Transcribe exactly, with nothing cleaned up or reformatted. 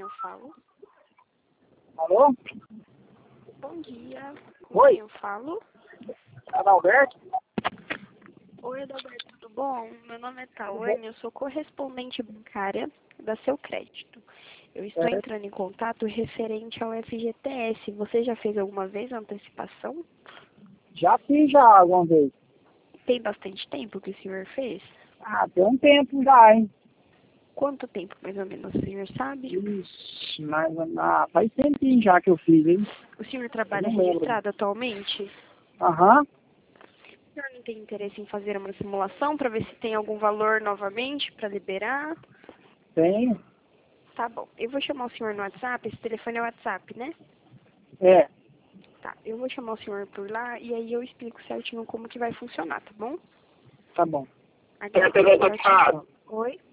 eu falo? Alô? Bom dia. Com Oi? quem eu falo? Adalberto? Oi, Adalberto, tudo bom? Meu nome é Tawane, eu sou correspondente bancária da Seu Crédito. Eu estou É. entrando em contato referente ao F G T S. Você já fez alguma vez a antecipação? Já fiz já alguma vez. Tem bastante tempo que o senhor fez? Ah, tem um tempo já, hein? Quanto tempo, mais ou menos, o senhor sabe? Ixi, mas ah, faz tempinho já que eu fiz, hein? O senhor Eu trabalha não lembro. registrado atualmente? Aham, O senhor não tem interesse em fazer uma simulação para ver se tem algum valor novamente para liberar? tenho. Tá bom. Eu vou chamar o senhor no WhatsApp. Esse telefone é o WhatsApp, né? É, Tá. Eu vou chamar o senhor por lá e aí eu explico certinho como que vai funcionar, tá bom? tá bom. Aguarde. Oi?